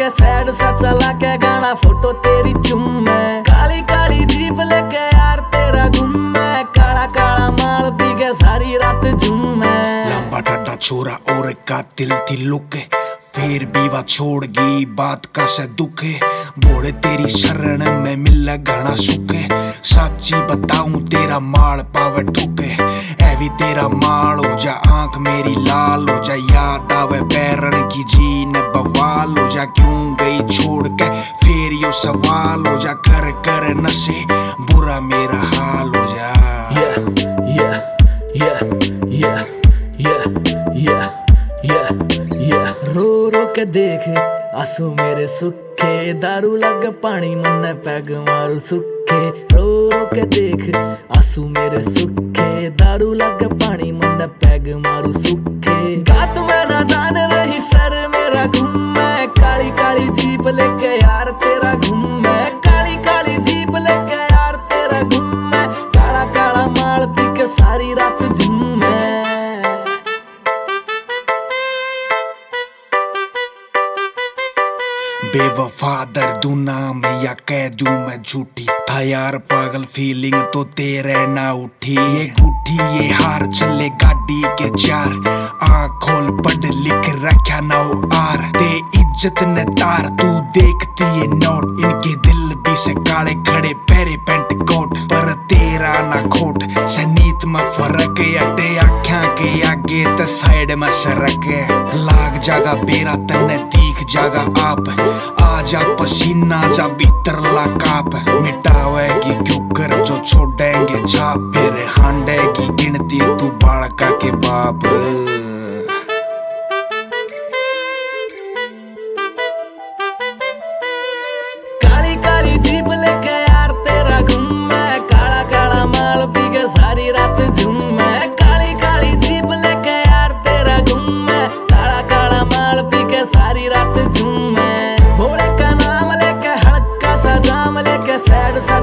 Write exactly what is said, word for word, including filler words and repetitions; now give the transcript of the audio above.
लेके सैड सा चला के गाना फोटो तेरी चुम्मे। काली काली जीप लेके यार तेरा घूमे, काला काला माल पी के सारी रात झूमे। लंबा टड्डा छोरा और कातिल थी लुक, फिर भी वह छोड़ गई बात का से दुख। बोले तेरी शरण में मिल घना सुख, सच्ची बताऊं तेरा माल पावे ठुके। ऐवी तेरा माल हो जा आंख मेरी लाल हो जा, याद आवे पैरन की जीन बवाल हो जा। क्यों गई छोड़ के फिर यो सवाल हो जा, कर कर नशे बुरा मेरा हाल हो जा। Yeah, yeah, yeah, yeah, yeah, yeah, yeah, yeah। रो रो के देख आंसू मेरे सुखे, दारू लग पानी मन पैग मारू सुखे। रो रो के देख आंसू मेरे सुखे, दारू लग पानी मन पैग मारू सुखे। गात में ना जान रही सर मेरा घूमे, काली काली जीप लेके यार तेरा घूमे। काली काली जीप लेके यार तेरा घूमे, काला काला माल पी के सारी रात झूमे। बेवफा दर्दू नाम या कह दूं मैं झूठी, था यार पागल फीलिंग तो तेरे ना उठी। ये गुठी ये हार चले गाड़ी के चार, आँख खोल पढ़ लिख रखा नौ आर। दे इज्जत ने तार तू देखती है नोट, इनके दिल भी से काले खड़े पैरे पेंट कोट। पर तेरा ना खोट सनीत में फर्क, अटे आख्या के आगे ते साइड में सरक। लाग जागा बेरा तन्ने तीख जागा आप, आजा पसीना जा भीतर ला काप। मिटावेगी क्योंकर जो छोड़ेंगे छाप, फिर हांडेगी गिनती तू बालका के बाप। काली काली जीप लेके यार तेरा घूमे, काला काला माल पी के सारी रात झूमे। काली काली जीप लेके यार तेरा घूमे, काला काला माल पी के सारी रात झूमे। भोले का नाम लेके हल्का सा जाम लेके सैड सा